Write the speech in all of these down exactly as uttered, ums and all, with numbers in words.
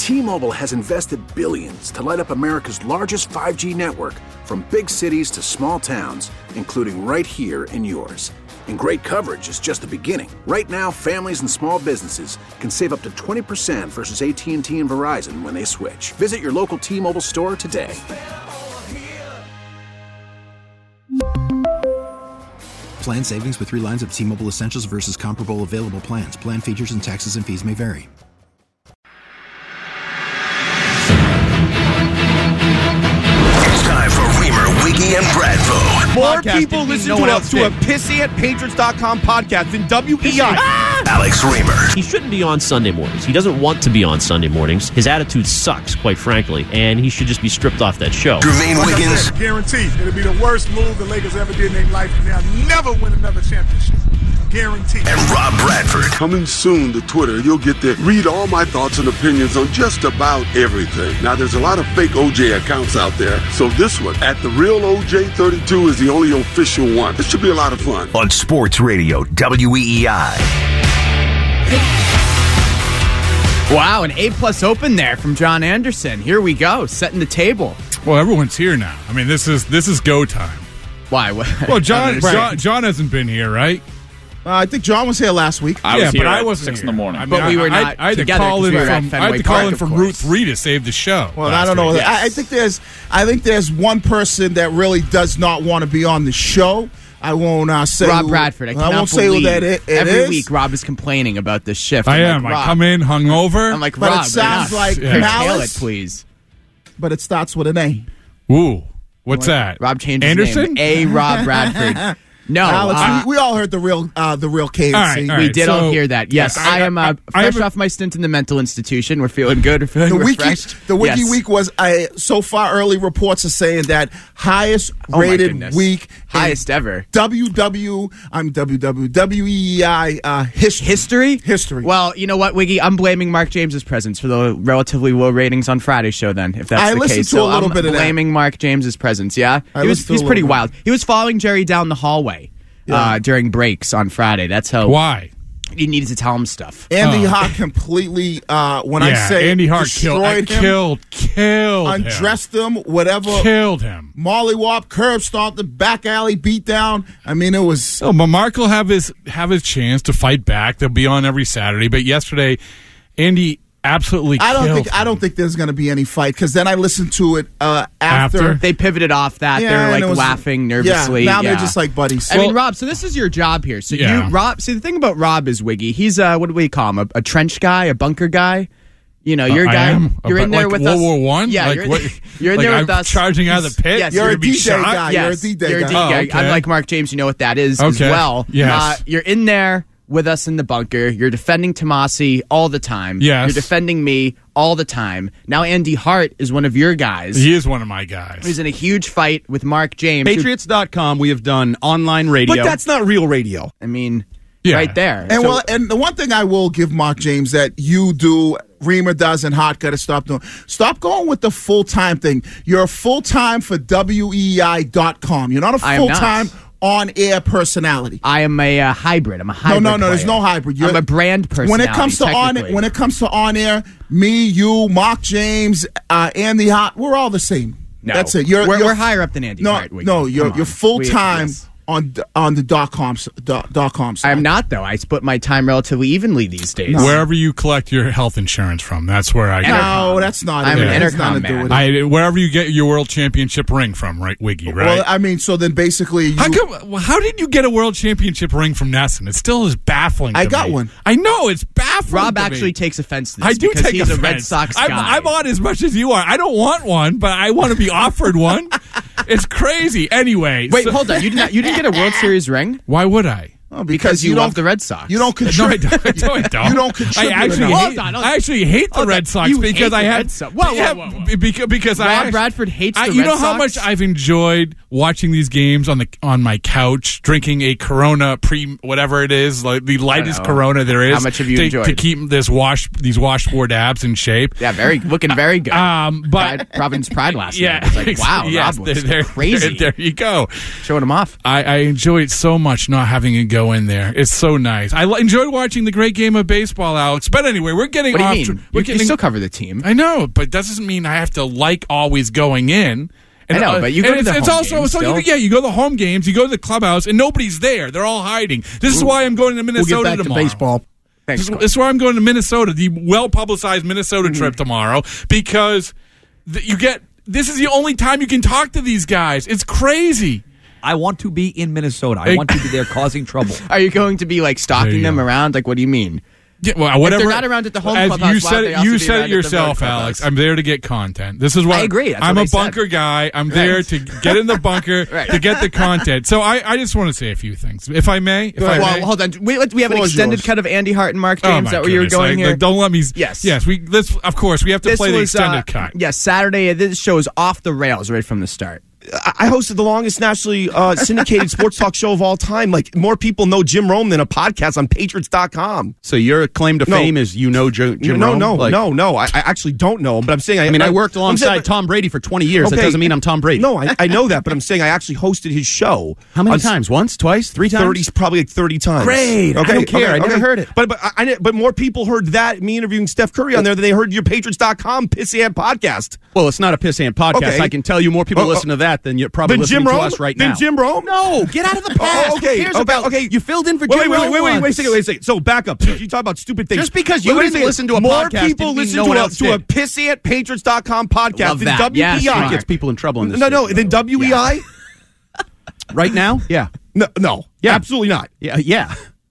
T-Mobile has invested billions to light up America's largest five G network, from big cities to small towns, including right here in yours. And great coverage is just the beginning. Right now, families and small businesses can save up to twenty percent versus A T and T and Verizon when they switch. Visit your local T-Mobile store today. Plan savings with three lines of T-Mobile Essentials versus comparable available plans. Plan features and taxes and fees may vary. It's time for Reamer, Wiggy, and Bradfo. More people listen no to, one a, else to a did. pissy at patriots dot com podcast than W E I. Alex Reamer. He shouldn't be on Sunday mornings. He doesn't want to be on Sunday mornings. His attitude sucks, quite frankly, and he should just be stripped off that show. Jermaine Wiggins. Guaranteed. It'll be the worst move the Lakers ever did in their life, and they'll never win another championship. Guaranteed. And Rob Bradford. Coming soon to Twitter, you'll get to read all my thoughts and opinions on just about everything. Now, there's a lot of fake O J accounts out there, so this one, at the real O J thirty-two, is the only official one. This should be a lot of fun. On Sports Radio, W E E I. Wow, an A-plus open there from John Anderson. Here we go, setting the table. Well, everyone's here now. I mean, this is this is go time. Why? What? Well, John, John John hasn't been here, right? Uh, I think John was here last week. I yeah, was but I at wasn't six here. in the morning. I mean, But we I- were I, not I had to together call 'cause in we were at from I had Fenway to call Park, in of from course. Route Three to save the show. Well, last I don't know. week. I, I think there's, I think there's one person that really does not want to be on the show. I won't uh, say Rob who, Bradford. I, I cannot won't say who believe that it, it every is. week Rob is complaining about this shift. I I'm am. like, I Rob. come in hungover. I'm like, But it Rob, sounds enough. like Yeah. Curtail malice. it, please. But it starts with an A. Ooh, what's that? Rob changed his Anderson? name. A. Rob Bradford. No, Alex, uh, we, we all heard the real, uh, the real K All and right, C. all we right. did so- all hear that. Yes, yes, I, I- am uh, I- I fresh have a- off my stint in the mental institution. We're feeling good. We're feeling The wiki, refreshed. the wiki Yes. week was uh, so far. Early reports are saying that highest Oh, my rated goodness. week, Highest ever. W W. I'm W W W E I uh, history. History? History. Well, you know what, Wiggy? I'm blaming Mark James's presence for the relatively low ratings on Friday's show. Then, if that's I the listened case, to so a little I'm bit of that. blaming Mark James's presence. Yeah, I he was. listened to He's a pretty little bit. wild. He was following Jerry down the hallway uh, during breaks on Friday. That's how. Why? He needed to tell him stuff. Andy Oh. Hart completely. Uh, when I Yeah, say Andy Hart killed, I destroyed him, killed, killed, him. undressed him, whatever. killed him. Molly Wop, curb stomped the back alley, beat down. I mean, it was. So, but Mark will have his have his chance to fight back. They'll be on every Saturday. But yesterday, Andy absolutely. I don't killed think. I don't him. think there's going to be any fight because then I listened to it uh, after. After? They pivoted off that. Yeah, they were and like it was- laughing nervously. Yeah, now they're Yeah. just like buddies. I mean, Well- Rob, so this is your job here. So Yeah. you, Rob, see, the thing about Rob is, Wiggy, he's, uh, what do we call him? A, a trench guy, a bunker guy? You know, you're a I guy, am? you're in Like there with World us. War One? Yeah, Like you're, what- you're in like there I'm with us. charging out of the pit? Yes, You're You're a gonna be D J shot? guy. You're a Yes, D J you're a guy. D J. Oh, okay. Unlike Mark James, you know what that is as Okay. well. Yes. Uh, you're in there with us in the bunker. You're defending Tomasi all the time. Yes. You're defending me all the time. Now Andy Hart is one of your guys. He is one of my guys. He's in a huge fight with Mark James. who- Patriots dot com, we have done online radio. But that's not real radio. I mean, Yeah. right there. And So- well, and the one thing I will give Mark James that you do, Reamer does, and Hart got to stop doing. Stop going with the full time thing. You're a full time for W E I dot com. You're not a I am full not. time on air personality. I am a uh, hybrid. I'm a No, hybrid. no, no. There's player. no hybrid. You're, I'm a brand personality. When it comes to on, technically. when it comes to on air, me, you, Mark James, uh, Andy Hart, we're all the same. No. That's it. You're, we're, you're we're higher up than Andy No, Hart. Wiggy. no. You're Come on. you're full We- time yes. on the- on the dot com s- dot, dot com side. I'm not though. I split my time relatively evenly these days. Wherever you collect your health insurance from, that's where I No, go. that's not. I'm it. an It has intercom nothing to do man. with it. I, wherever you get your world championship ring from, right, Wiggy, right? Well, I mean, so then basically, you, how, come, well, how did you get a world championship ring from Nesson? It still is baffling to I got me. one. I know, it's baffling Rob to actually me. takes offense to this I do because take he's offense. a Red Sox I'm, guy. I'm on as much as you are. I don't want one, but I want to be offered one. It's crazy. Anyway. Wait, so- hold on. You did not. You didn't get a World Series ring Why would I? Oh, because you, you love don't- the Red Sox. You don't No, I contribute. don't. No, I don't. You don't contribute I actually enough. hate. Hold on, hold on. I actually hate the Hold on. Red Sox You because hate I the had. Red Sox. Whoa, whoa, yeah, whoa, whoa. Because, because I Rob actually- Bradford hates I, the You Red know how Sox? much I've enjoyed watching these games on the on my couch, drinking a Corona pre whatever it is, like the lightest know. Corona there is. How much have you to, enjoyed? to keep this wash these washboard abs in shape? Yeah, very looking very good. Um, but Pride, Providence Pride last yeah, night. It's like wow, yes, Rob was there, crazy. There, there you go. Showing him off. I, I enjoy it so much not having a go in there. It's so nice. I l- enjoyed watching the great game of baseball, Alex. But anyway, we're getting What do off. you mean? tr- we're You, getting, you still cover the team. I know, but that doesn't mean I have to like always going in. And, I know, uh, but you go and to it's, the it's home also games so still. you, yeah, you go to the home games, you go to the clubhouse, and nobody's there. They're all hiding. This is why I'm going to We'll Minnesota get back tomorrow. to baseball. Thanks. This, is- this is why I'm going to Minnesota, the well-publicized Minnesota trip tomorrow, because th- you get this is the only time you can talk to these guys. It's crazy. I want to be in Minnesota. I want to be there causing trouble. Are you going to be like There stalking you them go. around? Like, what do you mean? Yeah, well, whatever. If they're not around at the home As clubhouse, you why said would it, they also you be said around it at the yourself, road Alex. clubhouse? I'm there to get content. This is why I agree. That's I'm what a I said. bunker guy. I'm there Right. to get in the bunker Right. to get the content. So I, I just want to say a few things, if I may. If I Well, may. hold on. We, we have an Floor's extended yours. cut of Andy Hart and Mark Oh, James. my Is that where you were goodness. going Like, here? like, don't let me. Yes. Yes. We. Let's. Of course, we have to This play the was, extended uh, cut. Yes, Saturday. This show is off the rails right from the start. I hosted the longest nationally uh, syndicated sports talk show of all time. Like, more people know Jim Rome than a podcast on Patriots dot com. So your claim to No. fame is you know Jo- Jim no, Rome? no, Like- no, no. I, I actually don't know him, but I'm saying I. I mean, I worked I'm alongside saying- Tom Brady for twenty years. That Okay. doesn't mean I'm Tom Brady. No, I, I know that, but I'm saying I actually hosted his show. How many on times? Once, twice, three times? Thirty, probably like thirty times. Great. I don't care. I never heard it. But but I, but more people heard that me interviewing Steph Curry on there than they heard your Patriots dot com pissy ant podcast. Well, it's not a pissant podcast. Okay. I can tell you more people Oh, oh. listen to that than you're probably Then listening Jim to Rome? us right Then now. Jim Rome? No, get out of the past. Oh, okay, Who cares okay, about, okay. You filled in for Wait, Jim wait, wait, Rome wait, wait, wait, once. a second, wait a second. So back up. You talk about stupid things. Just because you Wait, wait a didn't second. listen to a more podcast people didn't mean listen no to, one a, else to a did. pissy at Patriots dot com podcast Love than that. W E I. Yes, It Mark. gets people in trouble in this No, no, station. then W E I? Right now? Yeah. No, no, Yeah. absolutely not. Yeah. Yeah.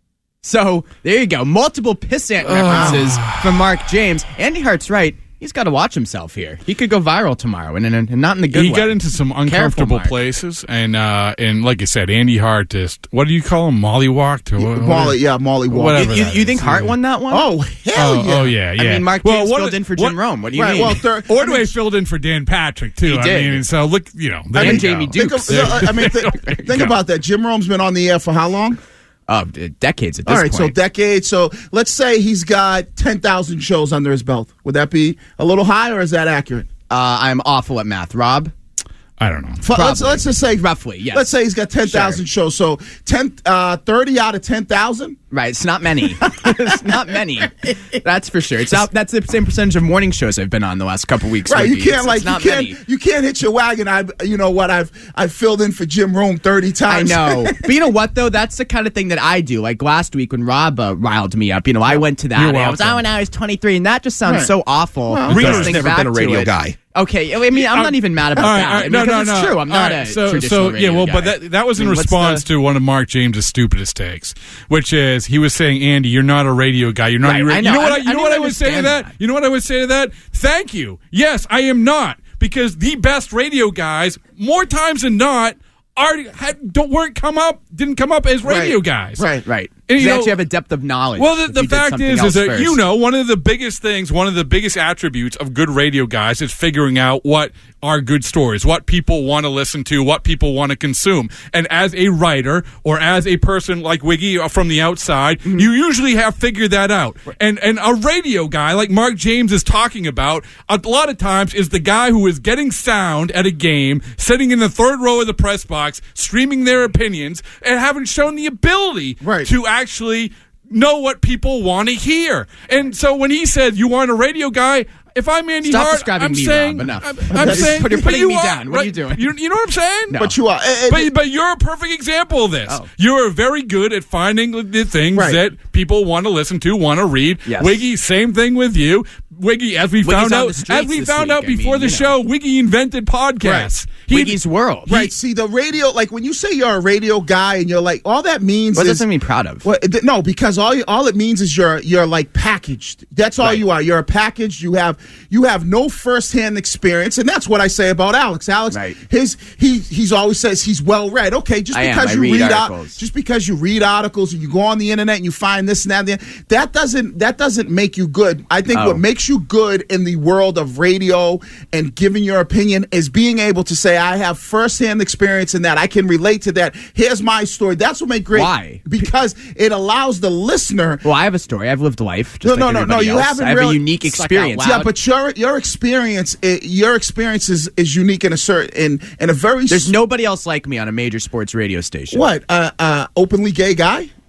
So there you go. Multiple pissant references from Mark James. Andy Hart's right. He's got to watch himself here. He could go viral tomorrow, and, and, and not in the good He way. got into some uncomfortable Mark. places, and uh, and like I said, Andy Hart just what do you call him? Mollywalked or what, Molly, yeah, Molly Walker. Whatever You, that you is. think Hart won that one? Oh, hell Oh, yeah. oh yeah, yeah. I mean, Mark Well, James what- filled in for what- Jim Rome. What do you Right, mean? well, third, Ordway I mean, filled in for Dan Patrick too. He I did. mean, so look, you know, there And you Jamie go. Duke. think, of, Dukes. I mean, th- think about that. Jim Rome's been on the air for how long? Oh, d- decades at this All right, so point. decades. So let's say he's got ten thousand shows under his belt. Would that be a little high, or is that accurate? uh, I'm awful at math. Rob? I don't know. F- Let's, let's just say Roughly, yes. Let's say he's got ten thousand shows. So ten, uh, thirty out of ten thousand. Right, it's not many. It's not many. That's for sure. It's not, that's the same percentage of morning shows I've been on the last couple weeks. Right, you Wiggy. can't It's- like it's not you can't many. you can't hit your wagon. I you know what I've I've filled in for Jim Rome thirty I times. know. But you know what, though? That's the kind of thing that I do. Like last week when Rob uh, riled me up, you know, I went to that. You're and I was, welcome. oh, and I was twenty-three. And that just sounds Right. so awful. Well, Just Reader's think never back been a to radio it. guy. Okay, I mean, I'm not even mad about All right, that. all right, I mean, no, no, because no. it's true. I'm All not right, a so, traditional so radio yeah. Well, guy. but that that was I in mean, what's response the- to one of Mark James's stupidest takes, which is he was saying, "Andy, you're not a radio guy. You're not. Right, a ra-" I know. You know what? I- I, you I know what I didn't would say to understand that? that. You know what I would say to that? Thank you. Yes, I am not, because the best radio guys, more times than not, are had, don't weren't come up didn't come up as radio Right. guys. Right. Right. And, you they know- actually have a depth of knowledge. Well, the, if the you did fact something is, else is that first. you know one of the biggest things, one of the biggest attributes of good radio guys is figuring out what are good stories, what people want to listen to, what people want to consume. And as a writer or as a person like Wiggy from the outside, Mm-hmm. you usually have figured that out. And and a radio guy like Mark James is talking about a lot of times is the guy who is getting sound at a game, sitting in the third row of the press box, streaming their opinions, and haven't shown the ability Right. to actually know what people want to hear. And so when he said, you want a radio guy, if I'm Andy Stop Hart, describing I'm me, saying, Rob. Enough. I'm, I'm You're saying, putting- but putting you me are, down. What are you right? doing? You, you know what I'm saying? No. But you are. And- But, but you're a perfect example of this. Oh. You're very good at finding the things Right. that people want to listen to, want to read. Yes. Wiggy, same thing with you. Wiggy, as we Wiggy's found on out, the streets as we this found week. out I mean, before the you know. show, Wiggy invented podcasts. He- Wiggy's world. Right. See, the radio, like when you say you're a radio guy and you're like, all that means What is. does that mean proud of? Well, th- no, because all you, all it means is you're you're like packaged. That's all Right. you are. You're a package. You have you have no firsthand experience, and that's what I say about Alex. Alex, Right. his he he's always says he's well read. Okay, just I am. because I you read read out, articles. just because you read articles and you go on the internet and you find this and that, and the- that doesn't that doesn't make you good. I think Oh. what makes you good in the world of radio and giving your opinion is being able to say I have firsthand experience in that. I can relate to that. Here's my story. That's what makes great. Why? Because it allows the listener. Well, I have a story. I've lived life. Just No, like no, no, no. everybody You else. haven't I have really- a unique Suck out experience. Yeah, but your your experience, eh, your experience is, is unique in a certain in in a very. There's s- nobody else like me on a major sports radio station. what uh, uh, openly gay guy.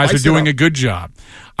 guys Spice are it doing up. a good job.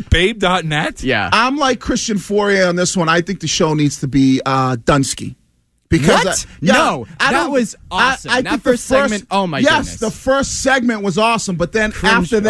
Babe dot net? Yeah. I'm like Christian Fourier on this one. I think the show needs to be uh, Dunsky. Because What? I, yeah, No, I that don't- was awesome. I, I That think first the first segment, oh my yes, goodness. the first segment was awesome, but then Cringe- after that,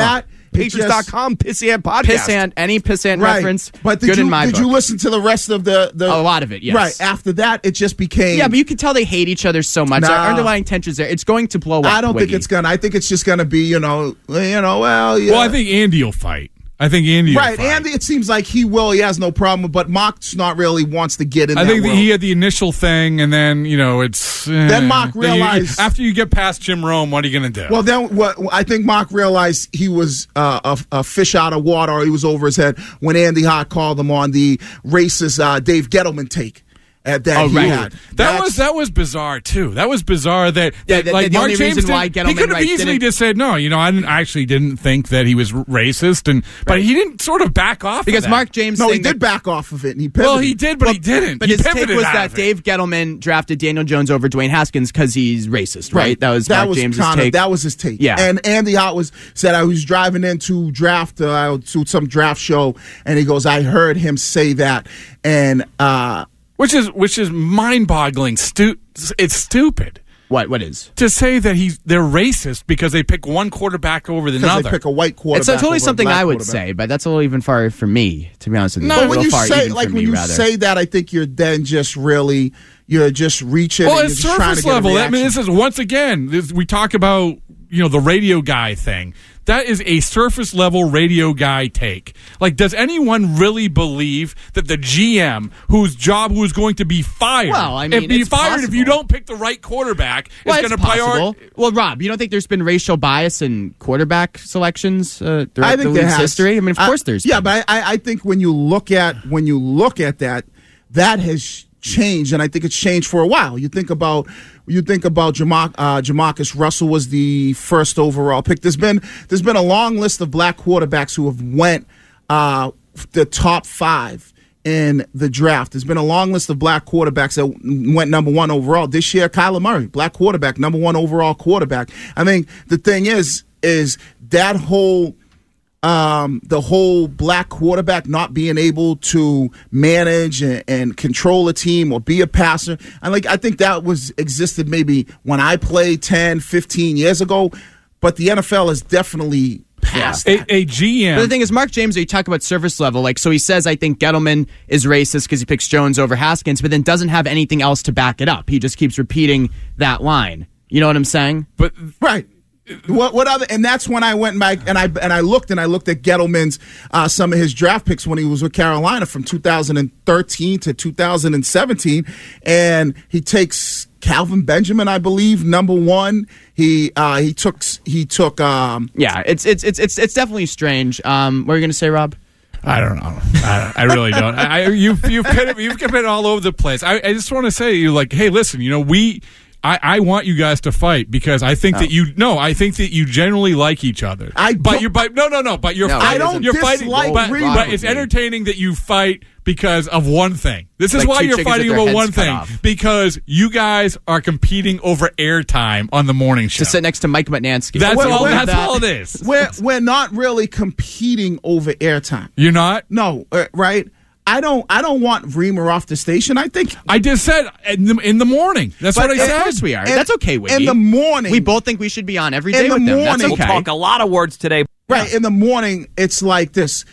Patriots dot com, Pissant podcast. Pissant, any Pissant Right. reference, But did good you in my did book. you listen to the rest of the, the A lot of it, yes. Right. After that, it just became Yeah, but you can tell they hate each other so much. Nah. Our underlying tensions there. It's going to blow up. I don't think Wiggy. it's gonna. I think it's just gonna be, you know, you know, well, yeah. Well, I think Andy will fight. I think Andy will right. fight. Andy, it seems like he will. He has no problem, but Mark's not really wants to get in. I that think that world. he had the initial thing, and then, you know, it's... eh, Then Mark then you- realized- after you get past Jim Rome, what are you going to do? Well, then what? I think Mark realized he was uh, a, a fish out of water, or he was over his head when Andy Hart called him on the racist uh, Dave Gettleman take. At that Oh, he right. had. That That's- was that was bizarre too. That was bizarre that, Yeah, that the- like the Mark only James reason did, why he Gettleman, could have right, easily didn't- just said no. You know, I didn't I actually didn't think that he was r- racist, and but he didn't sort of back off Because of that. Mark James no, he saying did that- back off of it, and he pivoted. Well, he did, but he didn't. But he his take pivoted was out that of it. Dave Gettleman drafted Daniel Jones over Dwayne Haskins because he's racist, right? That was that Mark was James's kinda, take. That was his take. Yeah. And Andy Hart was said I was driving into draft uh, to some draft show, and he goes, I heard him say that, and uh, which is which is mind-boggling. Stu- it's stupid. What? What is? To say that he's they're racist because they pick one quarterback over the because another. they pick a white quarterback. It's totally over a something black I would quarterback. say, but that's a little even far for me, to be honest with you. No, A when little you far say even like for when me, you rather. say that, I think you're then just really you're just reaching. Well, and it's you're just trying to surface get a level. I mean, reaction. this is once again this, we talk about you know the radio guy thing. That is a surface level radio guy take. Like, does anyone really believe that the G M, whose job who is going to be fired, Well, I mean, if be it's fired possible. if you don't pick the right quarterback, Well, is it's going to possible. prioritize? Well, Rob, you don't think there's been racial bias in quarterback selections uh, throughout I the think there league's has. history? I mean, of I- course there's. Yeah, been. but I, I think when you look at when you look at that, that has changed, and I think it's changed for a while. You think about you think about Jamar, uh, Jamarcus Russell was the first overall pick. There's been there's been a long list of black quarterbacks who have went uh, the top five in the draft. There's been a long list of black quarterbacks that went number one overall. This year, Kyler Murray, black quarterback, number one overall quarterback. I mean, the thing is, is that whole um, the whole black quarterback not being able to manage and, and control a team or be a passer. I like I think that was existed maybe when I played ten, fifteen years ago, but the N F L is definitely past A, that. a G M. But the thing is, Mark James, you talk about surface level, like, so he says, I think Gettleman is racist because he picks Jones over Haskins, but then doesn't have anything else to back it up. He just keeps repeating that line. You know what I'm saying? But Right. What what other? And that's when I went back and I and I looked and I looked at Gettleman's uh, some of his draft picks when he was with Carolina from two thousand thirteen to two thousand seventeen, and he takes Calvin Benjamin, I believe, number one. He uh, he took he took. Um, Yeah, it's it's it's it's it's definitely strange. Um, what are you going to say, Rob? I don't know. I, I really don't. I, I, you've you've been, you've been all over the place. I, I just want to say to you, like, hey, listen, you know, we. I, I want you guys to fight because I think Oh. that you no, I think that you generally like each other. I but don't- you're but no no no, but you're No, fighting. I don't you're fighting, dislike but, Reed. but it's entertaining that you fight because of one thing. This is Like why two you're chickens fighting with their about one heads cut thing off. because you guys are competing over airtime on the morning show. To sit next to Mike Mutnansky. That's Wait, all. wait, That's that- all it is. we're we're not really competing over airtime. You're not. No, uh, right? I don't I don't want Reamer off the station. I think I just said in the, in the morning. That's But what I of said. Of course we are. In- That's okay, Wiggy. in the morning. We both think we should be on every In day the with them. That's morning. We'll okay. talk a lot of words today. Right. In the morning, it's like this.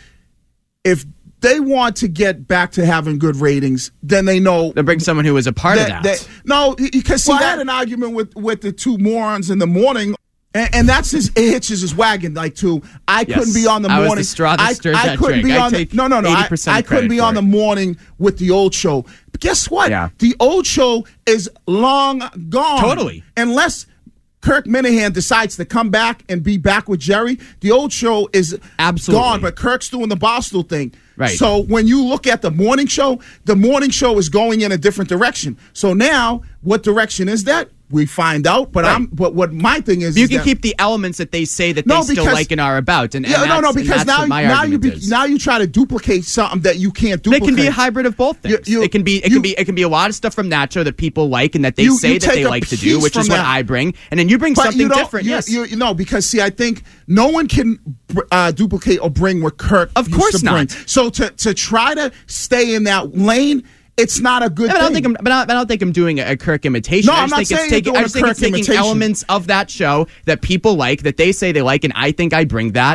If they want to get back to having good ratings, then they know They'll bring someone who was a part of that. no, because see, I had an argument with, with the two morons in the morning, and, and that's his it hitches his wagon. Like, to I Yes. couldn't be on the I was morning. the straw that I, stirred I that couldn't drink. be I on the take no, no, no. I, eighty percent I couldn't credit be for on it. the morning with the old show. But guess what? Yeah. The old show is long gone. Totally. Unless Kirk Minahan decides to come back and be back with Jerry, the old show is Absolutely. gone. But Kirk's doing the Barstool thing. Right. So when you look at the morning show, the morning show is going in a different direction. So now, what direction is that? We find out. But Right. I'm. But what my thing is, You is can that, keep the elements that they say that No, they still because- like and are about. And, and yeah, no, that's- no, and because that's now, what my now you argument be, is. now you try to duplicate something that you can't But it duplicate. can be a hybrid of both things. You- you- it can be it you- can be it can be a lot of stuff from Nacho that people like and that they You- say you that take they a like to piece do, which is from what that. I bring, and then you bring But something you don't- different. You, yes, you, you know, because see, I think no one can uh, duplicate or bring what Kirk Of used course to bring. not. So to to try to stay in that lane, it's not a good Yeah, but I don't thing. think I'm, but I, but I don't think I'm doing a Kirk imitation. No, I I'm just not think saying it's you're taking. doing I a just think it's Kirk taking imitation. elements of that show that people like, that they say they like, and I think I bring that.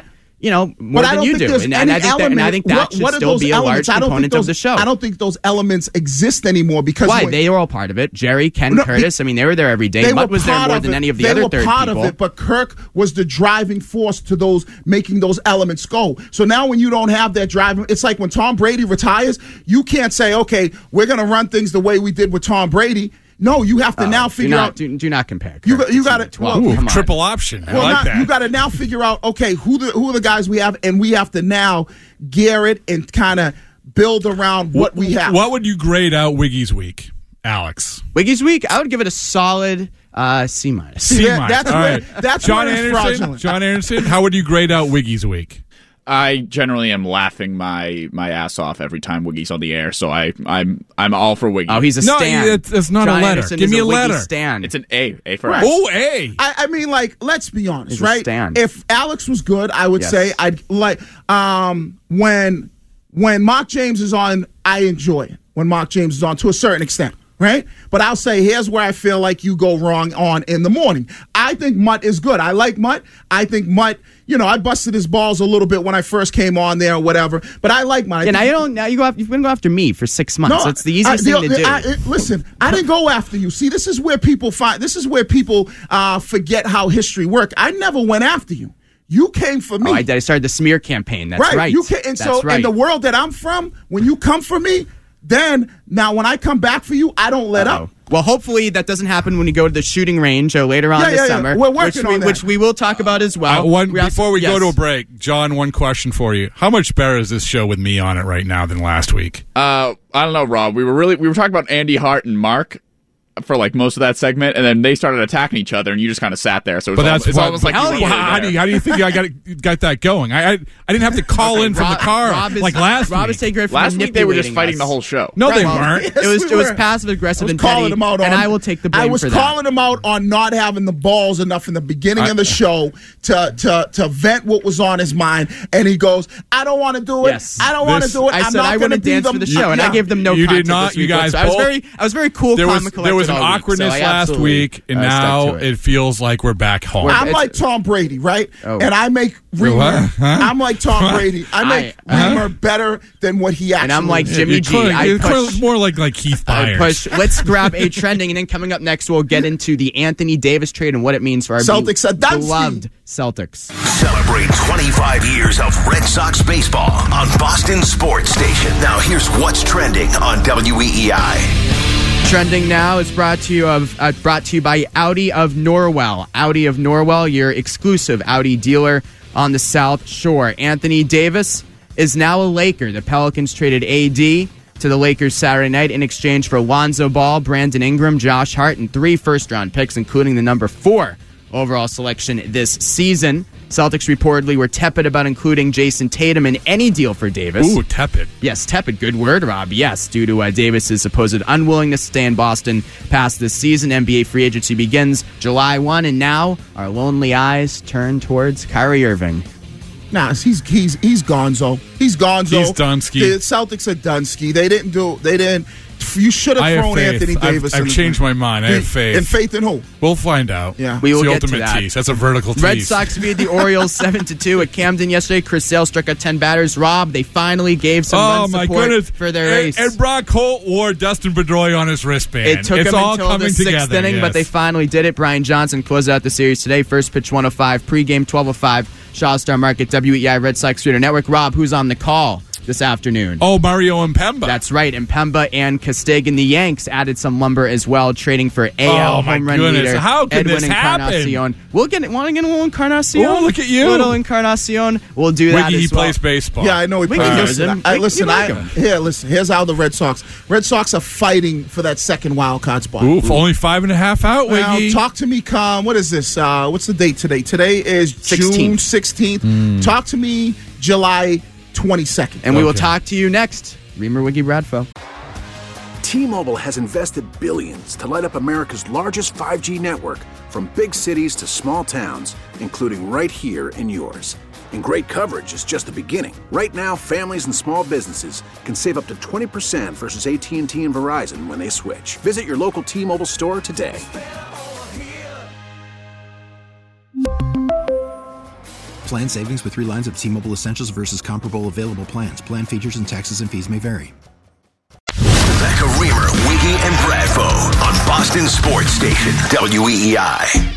you know, more But I than don't you think do. there's And, any and I think that, element. and I think that what, should what are still those be a large elements? I don't think component those, of the show. I don't think those elements exist anymore because Why? when- They were all part of it. Jerry, Ken, No, Curtis. I mean, they were there every day. They Mutt were was there part more of than it. any of the they other were third part people. of it, but Kirk was the driving force to those making those elements go. So now when you don't have that driving, it's like when Tom Brady retires, you can't say, okay, we're going to run things the way we did with Tom Brady. No, you have to Oh, now do figure not, out. Do, do not compare. You Kirk got, you to got T to B twelve. Ooh, Come on. triple option. I Well, like now, that. you got to now figure out, okay, who the who are the guys we have, and we have to now gear it and kind of build around what we have. What would you grade out Wiggy's week, Alex? Wiggy's week, I would give it a solid uh, C minus. C Yeah, minus. that's All where- right. that's John where it's Anderson. fraudulent. John Anderson. How would you grade out Wiggy's week? I generally am laughing my, my ass off every time Wiggy's on the air, so I I'm I'm all for Wiggy. Oh, he's a No, stan. it's- it's not a John letter. Anderson Give is me a Wiggy letter. Stan. It's an A, A for Right. us. Oh, A. I, I mean, like, let's be honest, He's a right? stan. If Alex was good, I would Yes. say I'd like um, when when Mark James is on, I enjoy it. When Mark James is on, to a certain extent, right? But I'll say here's where I feel like you go wrong on in the morning. I think Mutt is good. I like Mutt. I think Mutt. You know, I busted his balls a little bit when I first came on there or whatever. But I like Mutt. I Yeah, now think- you don't. Now you go. After, you're gonna go after me for six months. It's the easiest I- thing to do. I- I- listen, I didn't go after you. See, this is where people find. This is where people uh, forget how history worked. I never went after you. You came for me. oh, I did. I started the smear campaign. That's right. You can, and That's so right. in the world that I'm from, when you come for me, then now when I come back for you, I don't let Uh-oh. up. Well, hopefully that doesn't happen when you go to the shooting range uh, later on Yeah, this yeah, yeah. summer. We're working which we, on that. Which we will talk about as well. Uh, one, We also- before we go yes. to a break, John, one question for you. How much better is this show with me on it right now than last week? Uh, I don't know, Rob. We were really we were talking about Andy Hart and Mark for like most of that segment, and then they started attacking each other, and you just kind of sat there. So it's, But al- that's it's what- almost like how, you were how, really do you, there. how do you think I got got that going? I I, I didn't have to call Okay, in from Rob- the car Rob is- like last Rob week. is taking credit for Last week they were just manipulating fighting us. the whole show. No, they Right. weren't. Yes, It was we it was were. passive aggressive I was and calling petty, him out on, and I will take the blame I was for that. calling him out on not having the balls enough in the beginning I- of the show to to to vent what was on his mind, and he goes, "I don't want to do it. Yes. I don't want to This- do it. I I'm said not I going to wouldn't be dance the for the show, and I Yeah. gave them no You did content not. this You week, guys so I was both- very I was very cool, There calm, was and there was collected an all week, awkwardness so I last absolutely, week, and uh, stuck now to it. feels like we're back home. I'm It's- like Tom Brady, right? Oh. And I make Reamer. Huh? I'm like Tom Brady. I make I- Reamer better than what he actually And I'm like is. Jimmy You're G. clearly- I you're push- clearly more like like Keith I Byers. push. Let's grab a trending, and then coming up next, we'll get into the Anthony Davis trade and what it means for our Celtics are Dunsky. beloved Celtics. Celebrate twenty-five years of Red Sox baseball on Boston Sports Station. Now here's what's trending on W E E I. Trending now is brought to you of uh, brought to you by Audi of Norwell. Audi of Norwell, your exclusive Audi dealer on the South Shore. Anthony Davis is now a Laker. The Pelicans traded A D to the Lakers Saturday night in exchange for Lonzo Ball, Brandon Ingram, Josh Hart, and three first-round picks, including the number four overall selection this season. Celtics reportedly were tepid about including Jason Tatum in any deal for Davis. Ooh, tepid. Yes, tepid. Good word, Rob. Yes, due to uh, Davis's supposed unwillingness to stay in Boston past this season. N B A free agency begins July first, and now our lonely eyes turn towards Kyrie Irving. Nah, he's he's he's Gonzo. He's Gonzo. He's Dunsky. The Celtics are Dunsky. They didn't do. They didn't. You should I have have thrown faith. Anthony I've- Davis. I've in the- changed my mind. I have faith. And faith in who? We'll find out. Yeah. We It's will the get to ultimate that. tease. That's a vertical tease. Red Sox beat the Orioles seven to two at Camden yesterday. Chris Sale struck out ten batters. Rob, they finally gave some Oh run my support goodness! for their and, race. And Brock Holt wore Dustin Pedroia on his wristband. It took it's him all until coming the sixth together, inning, yes. but they finally did it. Brian Johnson closed out the series today. First pitch one oh five, pregame twelve oh five. Shaw Star Market, W E I Red Sox Radio Network. Rob, who's on the call this afternoon? Oh, Mario Mpemba. That's right. Mpemba and Castegan. The Yanks added some lumber as well, trading for A L Oh, my home run goodness. leader How could Edwin this happen? Encarnacion. We'll get want to get a little Encarnacion. Oh, look at you. little Encarnacion. We'll do that. Wiggy, as he well. plays baseball. Yeah, I know he We plays. can Listen, use him. I, We- listen, you like I, him. here, listen. Here's how the Red Sox. Red Sox are fighting for that second wild card spot. Oof, only five and a half out, Now, Wiggy. talk to me, come. What is this? Uh, what's the date today? Today is June sixteenth. sixteenth. Talk to me July twenty-second. And we will Okay. talk to you next. Reamer Wiggy Bradfo. T-Mobile has invested billions to light up America's largest five G network, from big cities to small towns, including right here in yours. And great coverage is just the beginning. Right now, families and small businesses can save up to twenty percent versus A T and T and Verizon when they switch. Visit your local T-Mobile store today. Plan savings with three lines of T-Mobile Essentials versus comparable available plans. Plan features and taxes and fees may vary. Becca Reamer, Wiggy, and Bradfo on Boston Sports Station, W E E I.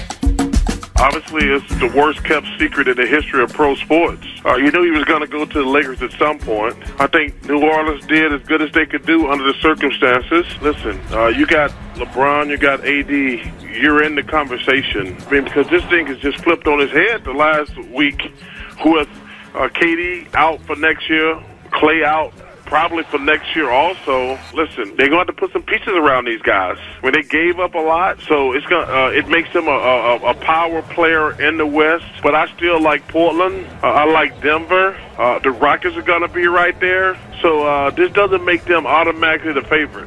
Obviously, it's the worst-kept secret in the history of pro sports. Uh, you knew he was going to go to the Lakers at some point. I think New Orleans did as good as they could do under the circumstances. Listen, uh, you got LeBron, you got A D. You're in the conversation. I mean, because this thing has just flipped on its head the last week with uh, K D out for next year, Clay out probably for next year also. Listen, they're going to have to put some pieces around these guys. When they gave up a lot, so it's going uh, it makes them a, a, a power player in the West. But I still like Portland. Uh, I like Denver. Uh, the Rockets are going to be right there. So uh, this doesn't make them automatically the favorite.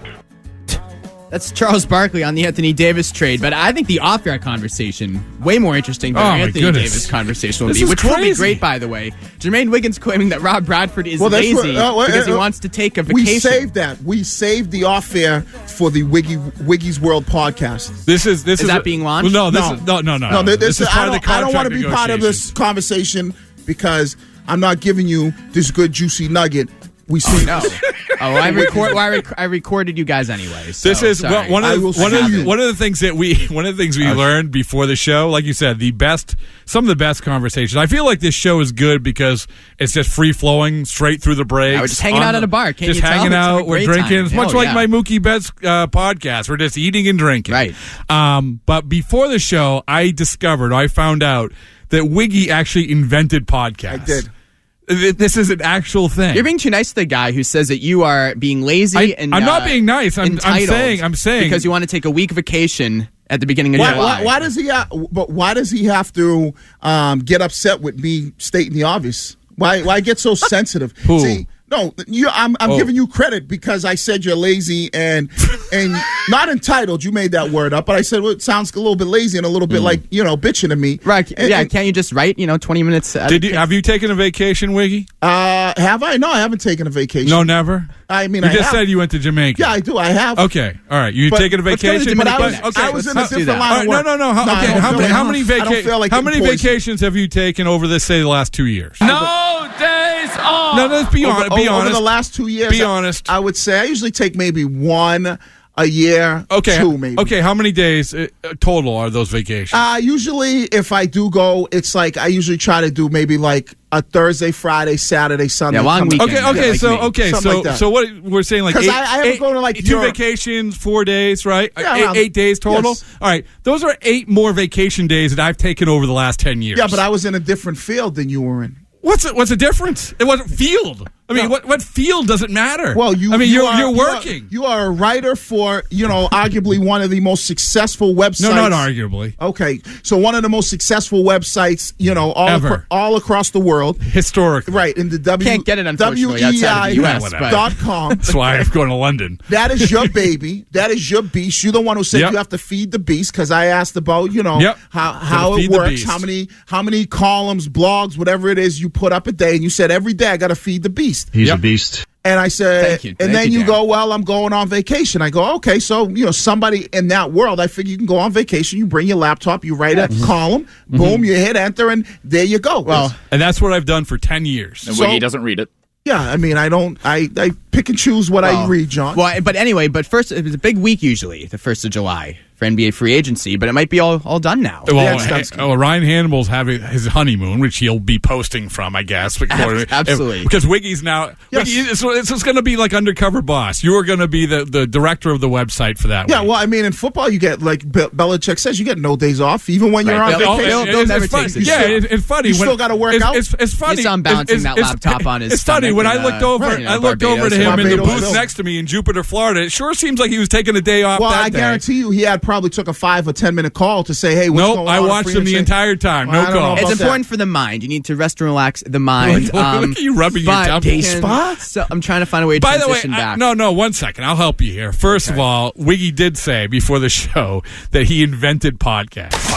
That's Charles Barkley on the Anthony Davis trade, but I think the off-air conversation way more interesting than Oh, our my Anthony goodness. Davis conversation will This be, is which will be crazy. great, by the way. Jermaine Wiggins claiming that Rob Bradford is Well, that's lazy what- uh, well, because he uh, wants to take a We vacation. saved that. We saved the off-air for the Wiggy Wiggy's World podcast. This is this Is is, that a- being launched? Well, no, this No. is no, no, no. No, this, this is I part of don't, the I don't want contract to be part of this conversation because I'm not giving you this good juicy nugget. We see No. Oh, I, record, well, I, rec- I recorded you guys anyway. So, This is sorry. one, one I of will the, one sue of the, you. one of the things that we one of the things we learned before the show. Like you said, the best, some of the best conversations. I feel like this show is good because it's just free flowing, straight through the breaks. Yeah, we're just hanging on out the- at a bar. Can't just you tell? hanging It's like a out. We're great drinking. time. It's much Hell like yeah. my Mookie Betts uh, podcast. We're just eating and drinking. Right. Um, but before the show, I discovered, I found out that Wiggy actually invented podcasts. I did. Th- This is an actual thing. You're being too nice to the guy who says that you are being lazy I- and I'm not uh, being nice. I'm- I'm entitled saying- I'm saying- because you want to take a week vacation at the beginning of Why, July. why, why does he? Ha- but why does he have to um, get upset with me stating the obvious? Why? Why get so sensitive? Who? See, no, you. I'm, I'm Oh. giving you credit because I said you're lazy and and not entitled. You made that word up, but I said well, it sounds a little bit lazy and a little bit like you know bitching to me. Right? And- yeah. and- Can't you just write? You know, twenty minutes. At Did a you have you taken a vacation, Wiggy? Uh, have I? No, I haven't taken a vacation. No, never. I mean, you I just have. said you went to Jamaica. Yeah, I do. I have. Okay, all right. You But- taking a let's go to the vacation? Dominican But- next. okay, I was in a let's do different that. line All of right, work. No, no, no. How, No, I okay, don't how feel many like- how many I don't vaca- feel like how getting many poisoned. vacations have you taken over this say the last two years? No days off. No, let's be over, honest. Be over, honest. over the last two years, Be I- honest. I would say I usually take maybe one a year. Okay, two maybe. okay. How many days uh, total are those vacations? Uh, usually, if I do go, it's like I usually try to do maybe like a Thursday, Friday, Saturday, Sunday. Yeah, long come- weekend. okay, okay. Yeah, like so me. okay, Something so like that. so what we're saying like 'Cause eight, I- I haven't eight- gone to, like, two Europe. vacations, four days, right? Yeah, eight, around- eight days total. Yes. All right, those are eight more vacation days that I've taken over the last ten years. Yeah, but I was in a different field than you were in. What's the, what's the difference? It wasn't field. I mean, No. what what field does it matter? Well, you. I mean, you you're are, you're you are- working. You are, a writer for you know arguably one of the most successful websites. No, not arguably. Okay, so one of the most successful websites, you know, all Ever. acro- all across the world, Historically, right? In the W Can't get it, unfortunately, outside of the U S, but- dot com. That's why I'm going to London. That is your baby. That is your beast. You're the one who said Yep. you have to feed the beast because I asked about you know Yep. how Gotta how it feed the works, beast. how many how many columns, blogs, whatever it is you put up a day, and you said every day I got to feed the beast. He's Yep. a beast. And I said, Thank you. and Thank then you, you, Darren. go, well, I'm going on vacation. I go, okay, so you know somebody in that world, I figure you can go on vacation. You bring your laptop, you write a column, boom, you hit enter, and there you go. Well, And that's what I've done for ten years. And So- Wiggy doesn't read it. yeah, I mean, I don't, I, I pick and choose what I Well, read, John. Well, but anyway, but first, it was a big week usually, the first of July for N B A free agency, but it might be all, all done now. Well, Yeah, Ha- that's- oh, Ryan Hannibal's having his honeymoon, which he'll be posting from, I guess. according- absolutely. Because Wiggy's now, Yes. Wiggy, it's, it's just going to be like undercover boss. You are going to be the, the director of the website for that. Yeah, week. well, I mean, in football, you get like Be- Belichick says, you get no days off, even when you're Right. on Bill- vacation. Bill- it- Bill it's, never it's funny. takes it. Yeah, it, it's funny. You when, still gotta work it's, out? It's, it's funny. He's on balancing It's- that it's- laptop on his It's funny stomach when I in, looked uh, over. right, you know, I looked over to Barbados. him in the Barbados. booth next to me in Jupiter, Florida. It sure seems like he was taking a day off. Well, that I day. guarantee you, he had probably took a five or ten minute call to say, "Hey, what's Nope, going I on?" in watched free him the agency? entire time. Well, I No don't know call. about It's that. important for the mind. You need to rest and relax the mind. Look at you rubbing your but temple. can- Spa? So I'm trying to find a way to By the way, transition I- back. no, no, one second. I'll help you here. First of all, Wiggy did say before the show that he invented podcasts.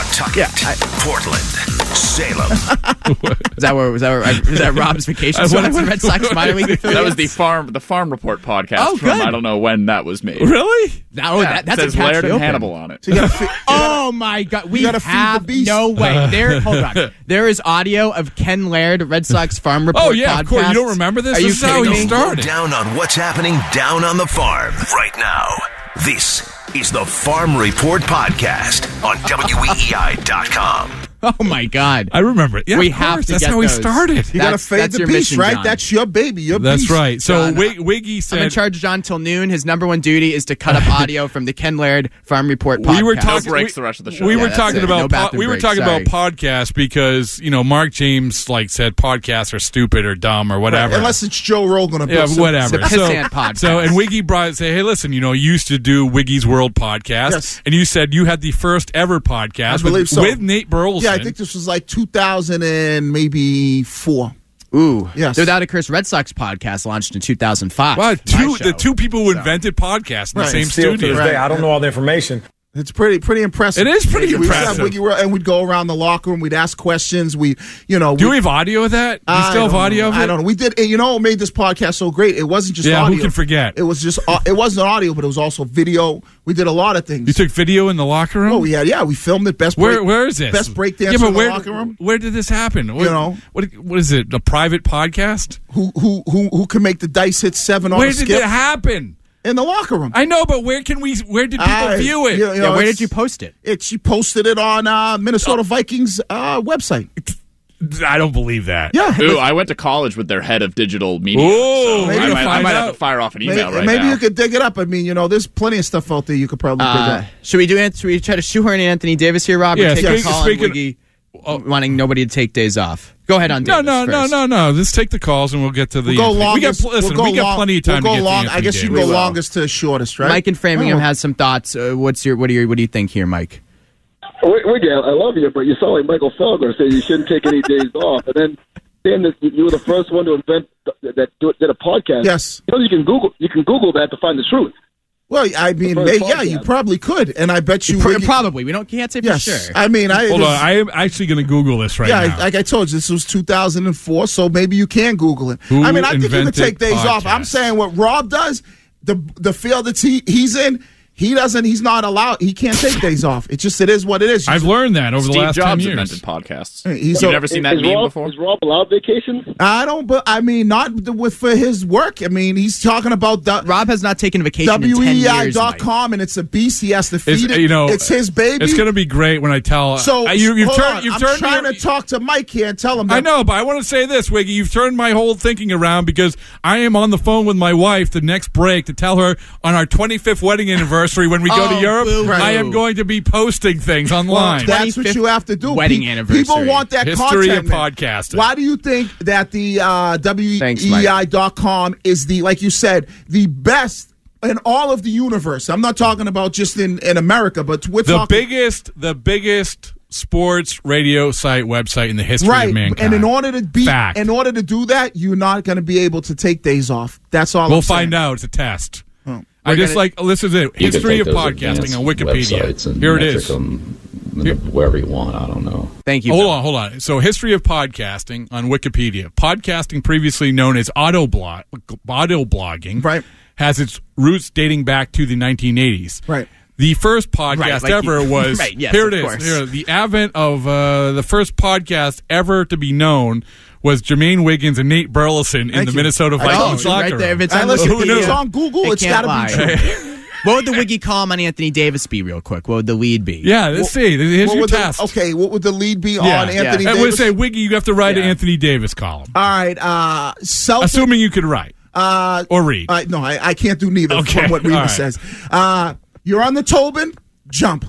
Pawtucket, Portland, Salem. Is that where was that where, is that Rob's vacation spot? The Red Sox minor league affiliate? That was the farm the Farm Report podcast. Oh, from, good. I don't know when that was made. Really? No, oh, Yeah, that, that's it says a catch Laird the and open. Hannibal on it. So you gotta fi- Oh my God! We gotta feed the have beast. no way. There, hold on. There is audio of Ken Laird, Red Sox Farm Report. Oh, yeah, podcast. of course. You don't remember this? Are This you is how kidding he me? started. Down on what's happening down on the farm right now. This is the Farm Report Podcast on W E E I dot com. Oh my God! I remember it. Yeah, we of have course. to That's get how he those. started. You gotta That's- fade that's the your beast, mission, right? John. That's your baby. Your That's beast. right. So John, Wig- Wiggy said I'm in charge of John till noon. His number one duty is to cut up audio from the Ken Laird Farm Report podcast. we were No talking breaks we, the rest of the show. We Yeah, were that's talking it. about No po- bathroom we were breaks, talking sorry. about podcasts because you know Mark James like said podcasts are stupid or dumb or whatever. Right, unless it's Joe Rogan or Bill yeah, Simmons. whatever. It's a So, pissant podcast. so and Wiggy brought say, hey, listen, you know, you used to do Wiggy's World podcast, Yes. and you said you had the first ever podcast I believe with, so. with Nate Burleson. Yeah, I think this was like two thousand and maybe four. Ooh, Yes. The Without a Curse Red Sox podcast launched in two thousand five. Wow, My two show. the two people who invented podcasts in Right. the same Still to studio. this day, I don't know all the information. It's pretty pretty impressive. It is pretty We used to have impressive. Wiggy World, and we'd go around the locker room. We'd ask questions. We, you know, Do we, we have audio of that? Do you I still have don't audio know. of it? I don't know. We did. You know, what made this podcast so great? It wasn't just Yeah, who audio. can forget? It was just. Uh, it wasn't audio, but it was also video. We did a lot of things. You took video in the locker room? Oh, we had. Yeah, we filmed it. Best. Where break, where is this? Best break yeah, dancer but in the where, locker room. Where did this happen? What, You know. what what is it? A private podcast? Who who who who can make the dice hit seven on Where a did skip? it happen? In the locker room. I know, but where can we? Where did people I- view it? you know, Yeah, where it's- did you post it? It she posted it on uh, Minnesota Vikings uh, website. I don't believe that. Yeah. Ooh, I went to college with their head of digital media. Ooh, so maybe I to might, I find might have out. to fire off an Maybe, email right maybe now. you could dig it up. I mean, you know, there's plenty of stuff out there you could probably dig Uh, up. should we do? Ant- Should we try to shoehorn in Anthony Davis here, Rob? Or Yeah, take speak- a call on speaking- Wiggy wanting nobody to take days off. Go ahead on No, Davis no, no, first. no, no. Let's take the calls and we'll get to the. We'll go Anthony. we got longest. pl- listen. we'll go we got long, plenty of time we'll to go get long. to I guess you can Anthony go Davis. longest to shortest, right? Mike in Framingham Oh. has some thoughts. Uh, what's your? What do you? What do you think here, Mike? Wait, wait, Gail, I love you, but you sound like Michael Felger saying you shouldn't take any days off. And then saying that you were the first one to invent th- that do- did a podcast. Yes. You know, you can Google you can Google that to find the truth. Well, I mean, The may, first yeah, you podcast. probably could, and I bet you Pro- Wiggy- probably. We don't can't say Yes, for sure. I mean, I Hold this- on, I am actually going to Google this right yeah, now. I, like I told you, this was two thousand four, so maybe you can Google it. Who I mean, I think you can invented take days off. I'm podcasts? saying what Rob does, the the field that he, he's in, he doesn't. He's not allowed. He can't take days off. It just it is what it is. I've learned that over Steve the last Jobs ten years. invented podcasts. Hey, he's You've a- never seen that is meme Rob, before? Is Rob allowed vacations? I don't, but I mean, not with for his work. I mean, he's talking about the, Rob has not taken a vacation in ten W E I years. dot Mike. com, and it's a beast. He has to It's, feed it. you know, it's his baby. It's going to be great when I tell. So uh, you, you've hold turned. on. You've I'm turned trying your- to talk to Mike here and tell him. That I know, but I want to say this, Wiggy. You've turned my whole thinking around because I am on the phone with my wife the next break to tell her on our twenty-fifth wedding anniversary when we go Oh, to Europe, boo-hoo. I am going to be posting things online. That's what you have to do. wedding Pe- anniversary. People want that History content. of man. podcasting. Why do you think that the uh, Thanks, W E I dot com is the, like you said, the best in all of the universe? I'm not talking about just in, in America, but we're the talking biggest, the biggest sports radio site website in the history right. of mankind. And in order to be, Fact. in order to do that, you're not going to be able to take days off. That's all. We'll I'm saying. find out. It's a test. Oh. I We're just gonna- like this is it. You can History take of those podcasting on advanced Wikipedia. websites and Here it metric is. them wherever you want. I don't know. Thank you. Hold Bill. on, hold on. So, history of podcasting on Wikipedia. Podcasting, previously known as autoblog, autoblogging, right, has its roots dating back to the nineteen eighties. Right. The first podcast Right, like ever you- was right, yes, here. of It is. course. Here, the advent of uh, the first podcast ever to be known was Jermaine Wiggins and Nate Burleson in Thank the you. Minnesota I told Vikings you, locker right there. If room. it's Hey, on listen, Who if knew? it's on Google, It it's can't got to lie. be true. What would the Wiggy column on Anthony Davis be, real quick? What would the lead be? Yeah, let's see. Here's What your would the- test. okay, what would the lead be Yeah. on Anthony I would Davis? say, Wiggy, you have to write Yeah. an Anthony Davis column. All right, uh, Celtics. Assuming you could write Uh, or read. uh, no, I, I can't do neither Okay, from what Reba all right. says. Uh, you're on the Tobin, jump.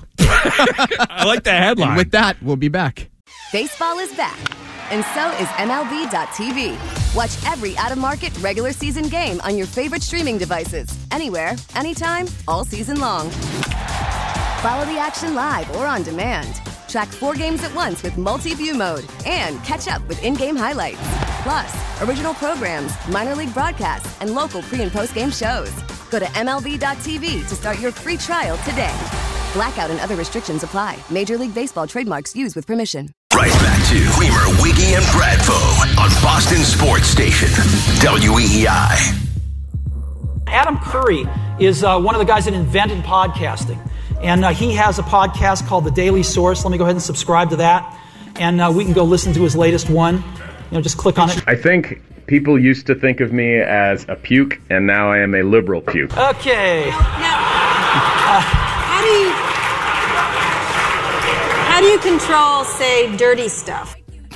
I like the headline. And with that, we'll be back. Baseball is back, and so is M L B dot T V. Watch every out-of-market regular season game on your favorite streaming devices, anywhere, anytime, all season long. Follow the action live or on demand. Track four games at once with multi-view mode and catch up with in-game highlights. Plus, original programs, minor league broadcasts, and local pre- and post-game shows. Go to M L B dot T V to start your free trial today. Blackout and other restrictions apply. Major League Baseball trademarks used with permission. Right back to Weimer, Wiggy, and Bradfo on Boston Sports Station, W E E I. Adam Curry is uh, one of the guys that invented podcasting. And uh, he has a podcast called The Daily Source. Let me go ahead and subscribe to that. And uh, we can go listen to his latest one. You know, just click on it. I think people used to think of me as a puke, and now I am a liberal puke. Okay. Now, now uh, how do you how do you control, say, dirty stuff?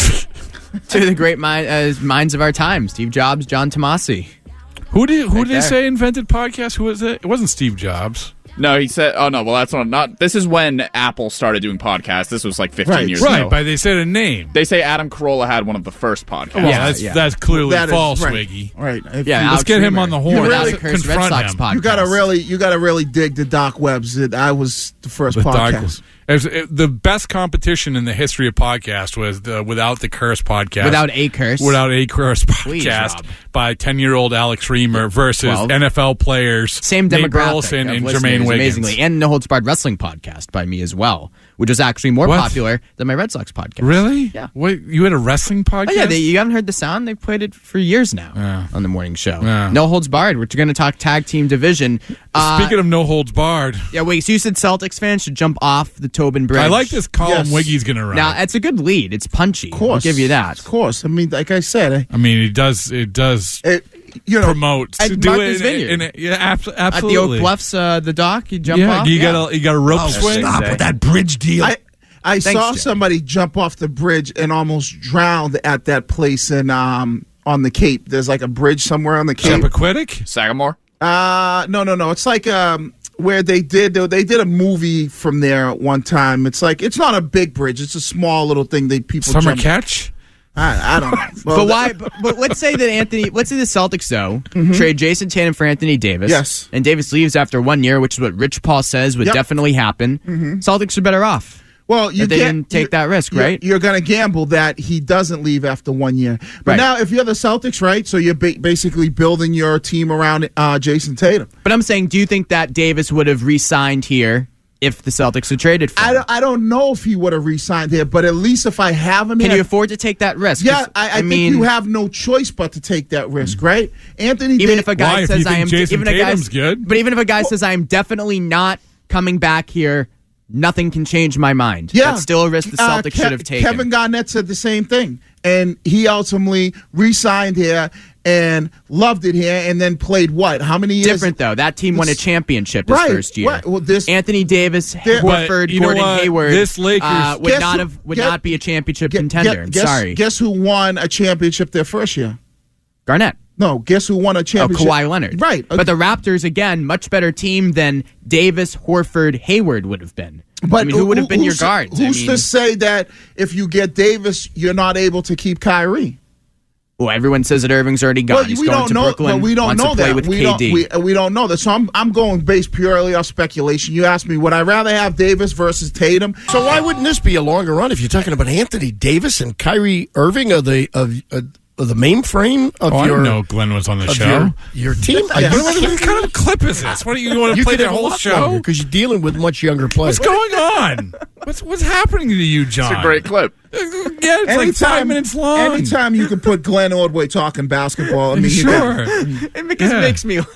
To the great mind, uh, minds of our time, Steve Jobs, John Tomasi. Who did who Right did they there. say invented podcasts? Who was it? It wasn't Steve Jobs. No, he said, oh, no, well, that's not, not, this is when Apple started doing podcasts. This was like fifteen Right, years right, ago. but they said a name. They say Adam Carolla had one of the first podcasts. Well, that's that's clearly That is- false, right, Wiggy. Right. If Yeah, you- let's get him on the horn. You Let's really, confront him. You gotta really, you gotta really dig the dark webs. That I was the first The dark- podcast. It was- it- the best competition in the history of podcast was the Without the Curse podcast. Without a curse. Without a Curse Please, podcast Rob. by ten-year-old Alex Reamer versus twelve. N F L players. Same Nate demographic Burleson of and listeners, Jermaine Wiggins. amazingly. And No Holds Barred Wrestling podcast by me as well, which was actually more What? popular than my Red Sox podcast. Really? Yeah. Wait, you had a wrestling podcast? Oh, yeah, they, you haven't heard the sound? They've played it for years now Yeah. on the morning show. Yeah. No Holds Barred. We're going to talk tag team division. Uh, Speaking of No Holds Barred, yeah, wait, so you said Celtics fans should jump off the Tobin Bridge. I like this column Yes. Wiggy's going to run. Now, it's a good lead. It's punchy. Of course, I'll give you that. Of course. I mean, like I said, I, I mean, it does. It does. It, you know, promote. At do Martha's it in, Vineyard. in, in, yeah, abs- At absolutely. the Oak Bluffs, uh, the dock, you jump yeah, off. you yeah. got a you got a rope Oh, swing. stop with that bridge deal. I, I Thanks, saw Jay. somebody jump off the bridge and almost drowned at that place in um on the Cape. There's like a bridge somewhere on the Cape. Chappaquiddick? Sagamore? Uh no, no, no. It's like um where they did they did a movie from there at one time. It's like it's not a big bridge. It's a small little thing that people Summer jump. catch? I, I don't know. Well, But why? But, but let's say that Anthony. Let's say the Celtics though trade Jason Tatum for Anthony Davis. Yes. And Davis leaves after one year, which is what Rich Paul says would Yep. definitely happen. Celtics are better off. Well, you If they can't didn't take you- that risk, you're- right? You're going to gamble that he doesn't leave after one year. But Right. now, if you're the Celtics, right? So you're ba- basically building your team around uh, Jason Tatum. But I'm saying, do you think that Davis would have re-signed here if the Celtics had traded for I him? don't, I don't know if he would have re-signed here, but at least if I have him Can here, you afford to take that risk? yeah, 'Cause, I, I, mean, think you have no choice but to take that risk, right? Anthony, even Da- if a guy Why? If says you I think am, Jason even a guy, Tatum's good? but even if a guy says I am definitely not coming back here, nothing can change my mind. yeah, That's still a risk the Uh, Celtics Ke- should have taken. Kevin Garnett said the same thing, and he ultimately re-signed here and loved it here, and then played what? How many years? Different though. That team won a This- championship his Right, first year. right. Well, this- Anthony Davis, There- But Horford, you know Gordon what? Hayward. This Lakers- uh, would Guess not who- have would get- not be a championship Get- contender. get- I'm guess, sorry, Guess who won a championship their first year? Garnett. No, guess who won a Oh, championship? Kawhi Leonard. Right. But the Raptors, again, much better team than Davis, Horford, Hayward would have been. But I mean, who would have been your who's- guards? I Who's mean, to say that if you get Davis, you're not able to keep Kyrie? well, everyone says that Irving's already gone. Well, He's we going don't to know. Brooklyn. Well, we don't wants know to play that. with we K D. don't. We, we don't know that. So I'm I'm going based purely off speculation. You asked me, would I rather have Davis versus Tatum? So why wouldn't this be a longer run if you're talking about Anthony Davis and Kyrie Irving of the of, of, of the mainframe of Oh, I your didn't know Glenn was on the of show. your, your team? Yeah. What, what, what kind of clip is this? What do you, you want to play the whole show? because you're dealing with much younger players. What's going on? What's what's happening to you, John? It's a great clip. Yeah, it's like five minutes long. Anytime you can put Glenn Ordway talking basketball, I mean, you Sure. It because Yeah. it makes me.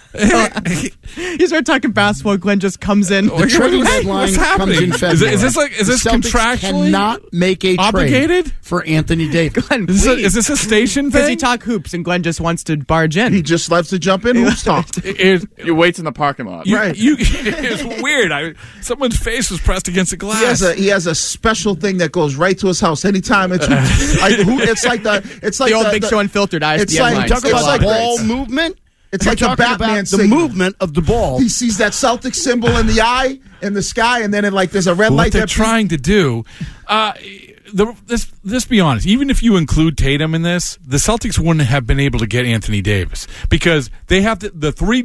you start talking basketball, Glenn just comes in. The trading Hey, deadline what's comes happening? in Is February. it- is this like- is this The Celtics contractually cannot make a obligated? trade for Anthony Davis. Glenn, Is this, a, please. is this a station Because thing? he talk hoops and Glenn just wants to barge in. he just loves to jump in. Who's talk? It- You waits in the parking lot. you, Right. you, it's weird. I, someone's face was pressed against the glass. He has a he has a special thing that goes right to his house anytime. It's like, who, it's like the it's like the old the, Big the, Show Unfiltered I S It's B N like line. Talk It's about like- ball movement. It's You're like the talking Batman about the signal. movement of the ball. He sees that Celtic symbol in the eye in the sky, and then it like there's a red what light. they're that trying to do. Uh, the, this, let's be honest. Even if you include Tatum in this, the Celtics wouldn't have been able to get Anthony Davis because they have the, the three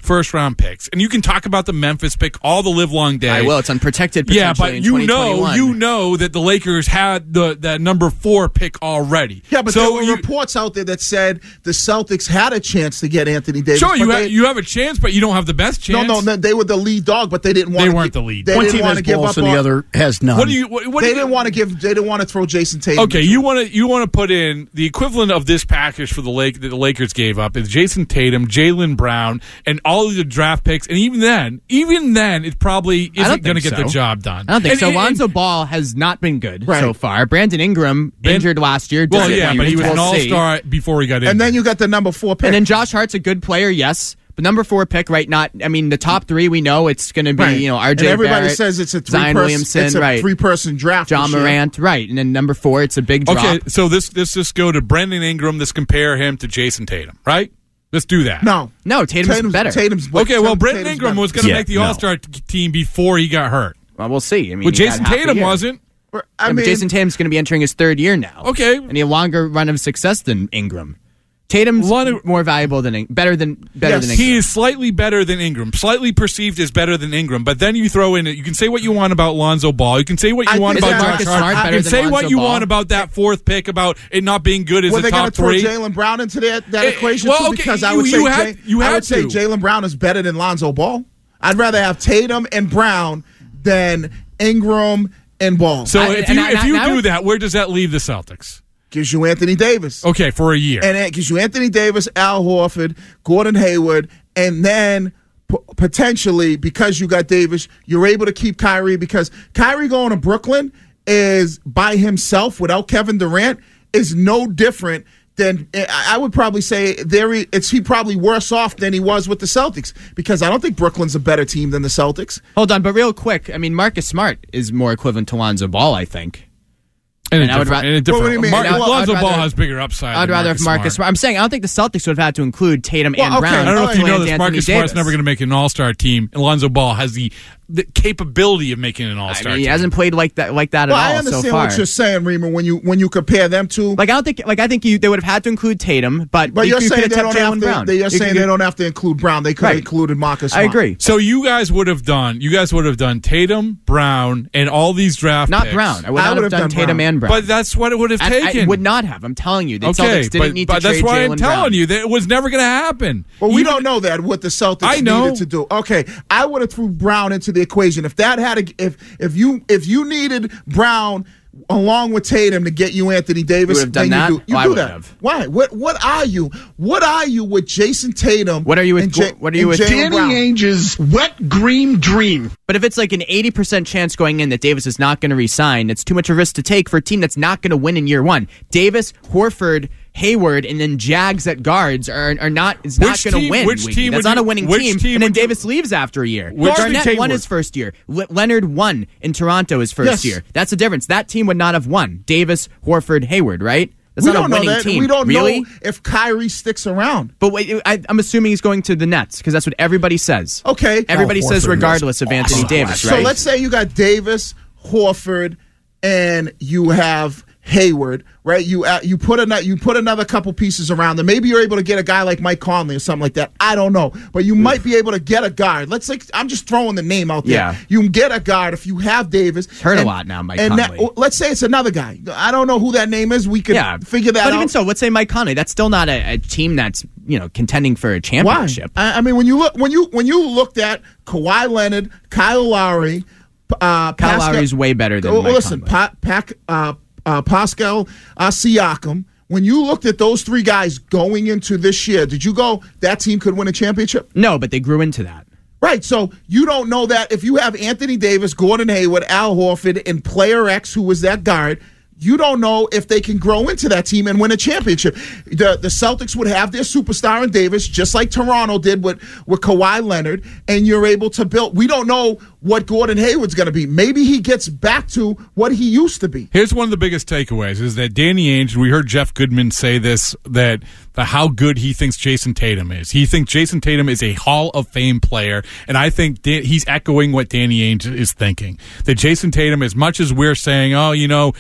first round picks, and you can talk about the Memphis pick all the live long day. I will. It's unprotected. Yeah, Potentially but in you know, twenty twenty-one. you know that the Lakers had the that number four pick already. Yeah, but so there were you, reports out there that said the Celtics had a chance to get Anthony Davis. Sure, you but have they, you have a chance, but you don't have the best chance. No, no, they were the lead dog, but they didn't want. They to weren't give, the lead. They One didn't team want has to give balls up and the on, other has none. What do you? What, what they do you, didn't want to give. They didn't want to throw Jason Tatum. Okay, you want to you want to put in the equivalent of this package for the Lake that the Lakers gave up is Jason Tatum, Jaylen Brown, and all of the draft picks, and even then, even then, it probably I don't isn't going to think get the so. job done. I don't think And- so. and- Lonzo Ball has not been good Right. so far. Brandon Ingram injured last year. Well, yeah, disappointing. but he was an We'll see. all-star before he got in. And then you got the number four pick. And then Josh Hart's a good player, yes. But number four pick, right? Not. I mean, the top three we know it's going to be. Right. You know, R And J. everybody Barrett, says it's a three Zion person, Williamson, it's a right? three-person draft. John this year. Morant, right? And then number four, it's a big drop. Okay, so this let's just go to Brandon Ingram. Let's compare him to Jason Tatum, right? Let's do that. No, no, Tatum's, Tatum's better. Tatum's Okay, well, Tatum- Brandon Tatum's Ingram better. was going to Yeah, make the no. All-Star t- team before he got hurt. Well, we'll see. I mean, Well, he had Jason half a Tatum year. wasn't. I Yeah, but mean, Jason Tatum's going to be entering his third year now. Okay, and he had a longer run of success than Ingram. Tatum's of, more valuable than In- better than better yes, than Ingram. he is slightly better than Ingram, slightly perceived as better than Ingram. But then you throw in, you can say what you want about Lonzo Ball, you can say what you I want think about that- Josh Marcus Hart, Smart you better can than say Lonzo what you Ball. want about that fourth pick, about it not being good as Were a they going top to throw three. Jaylen Brown into that, that Eh, equation well, too? okay, Because I you- would say you had- Jay- you I had would say to. Jaylen Brown is better than Lonzo Ball. I'd rather have Tatum and Brown than Ingram and Ball. So I- if and you I- if and you I do would- that, where does that leave the Celtics? gives you Anthony Davis. Okay, for a year. And it gives you Anthony Davis, Al Horford, Gordon Hayward, and then p- potentially, because you got Davis, you're able to keep Kyrie, because Kyrie going to Brooklyn is by himself without Kevin Durant is no different than, I I would probably say there he- it's he probably worse off than he was with the Celtics, because I don't think Brooklyn's a better team than the Celtics. Hold on, but real quick, I mean, Marcus Smart is more equivalent to Lonzo Ball, I think. And, And a I would different, ra- and a different, What do you mean? Mar- Well, I'd Lonzo Ball rather- has bigger upside. I'd than rather Marcus have Marcus Smart. Smart. I'm saying I don't think the Celtics would have had to include Tatum Well, and okay. Brown. I don't know if you know and this. Anthony Marcus Davis. Smart's never going to make an All-Star team, and Lonzo Ball has the, the capability of making an I All-Star mean, he team. hasn't played like that like that Well, at I all understand so far. what you're saying, Reema, when you when you compare them two. Like I don't think, like I think you, they would have had to include Tatum, but But you, you're you saying could they have don't kept have Jaylen to. Brown. They, you're You saying could- they don't have to include Brown. They could have Right. included Marcus I Smart. agree. So you guys would have done, you guys would have done Tatum, Brown, and all these draft Not picks. Brown. I would I not would have have done done Tatum Brown. and Brown. But that's what it would have I- taken. I would not have. I'm telling you, the Okay, Celtics didn't but, need but to that's trade why I'm Jaylen telling Brown. you that it was never going to happen. Well, we Even- don't know that what the Celtics I know. needed to do. Okay, I would have threw Brown into the equation. If that had, a, if if you if you needed Brown along with Tatum to get you Anthony Davis, You would have done then that? you do, you Oh, I do would that. have. Why? What what are you? What are you with Jason Tatum? What are you with? and J- what are you and with? Jaylen Brown? Ainge's wet dream dream. But if it's like an eighty percent chance going in that Davis is not going to resign, it's too much a risk to take for a team that's not going to win in year one. Davis, Horford, Hayward, and then Jags at guards are are not is not Which going to team- win. which Wiggy. team That's would not you- a winning which team. team And then would you- Davis leaves after a year. Which- Garnett Hayward. won his first year. Le- Leonard won in Toronto his first Yes. year. That's the difference. That team would not have won. Davis, Horford, Hayward, right? That's We not don't a know winning that. team. We don't really? know if Kyrie sticks around. But wait, I, I'm assuming he's going to the Nets because that's what everybody says. Okay, Everybody Al says Horford regardless is of Anthony awesome. Davis, So right? let's say you got Davis, Horford, and you have Hayward, right? You uh, you put another you put another couple pieces around them. Maybe you're able to get a guy like Mike Conley or something like that. I don't know, but you might be able to get a guard. Let's say I'm just throwing the name out there. Yeah. You can get a guard if you have Davis. Heard a and- lot now, Mike and that- Conley. let's say it's another guy. I don't know who that name is. We could yeah, figure that but out. even so, let's say Mike Conley. That's still not a, a team that's you know contending for a Why? championship. I, I mean, when you look when you when you looked at Kawhi Leonard, Kyle Lowry, uh, Kyle Pascal- Lowry's way better than Well, Mike listen, Conley. pa- Pac, uh, uh, Pascal uh, Siakam. When you looked at those three guys going into this year, did you go that team could win a championship? No, but they grew into that. Right, so you don't know that if you have Anthony Davis, Gordon Hayward, Al Horford, and player X, who was that guard, you don't know if they can grow into that team and win a championship. The the Celtics would have their superstar in Davis, just like Toronto did with, with Kawhi Leonard, and you're able to build. We don't know what Gordon Hayward's going to be. Maybe he gets back to what he used to be. Here's one of the biggest takeaways is that Danny Ainge, we heard Jeff Goodman say this, that the, how good he thinks Jason Tatum is. He thinks Jason Tatum is a Hall of Fame player, and I think Dan, he's echoing what Danny Ainge is thinking. That Jason Tatum, as much as we're saying, oh, you know, he's a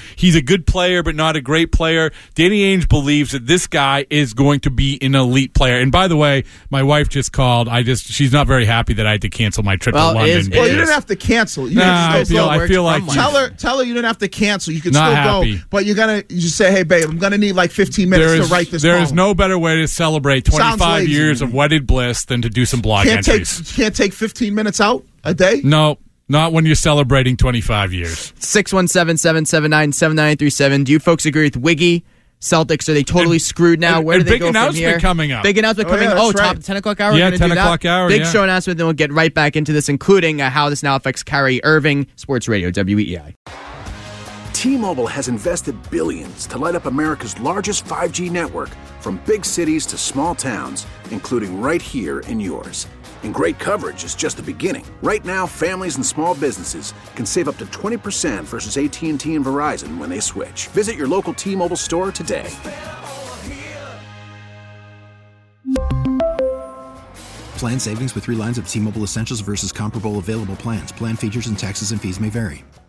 good player but not a great player. Danny Ainge believes that this guy is going to be an elite player. And by the way, my wife just called. I just she's not very happy that I had to cancel my trip well, to London. Is, well, you didn't have to cancel. You nah, I feel I feel like tell her tell her you didn't have to cancel. You can not still happy. go, but you're gonna you just say, hey babe, I'm gonna need like fifteen minutes there is, to write this. There poem. is no better way to celebrate twenty-five years of wedded bliss than to do some blog can't entries. Take, can't take fifteen minutes out a day. No. Not when you're celebrating twenty-five years. six one seven, seven seven nine, seven nine three seven. Do you folks agree with Wiggy? Celtics, are they totally and, screwed now? And, Where do and they big go from announcement here? coming up. Big announcement oh, coming yeah, Oh, right. top ten o'clock hour? Yeah, We're ten do o'clock that? hour, Big yeah. show announcement, then we'll get right back into this, including uh, how this now affects Kyrie Irving, Sports Radio, W E I. T-Mobile has invested billions to light up America's largest five G network, from big cities to small towns, including right here in yours. And great coverage is just the beginning. Right now, families and small businesses can save up to twenty percent versus A T and T and Verizon when they switch. Visit your local T-Mobile store today. Plan savings with three lines of T-Mobile Essentials versus comparable available plans. Plan features and taxes and fees may vary.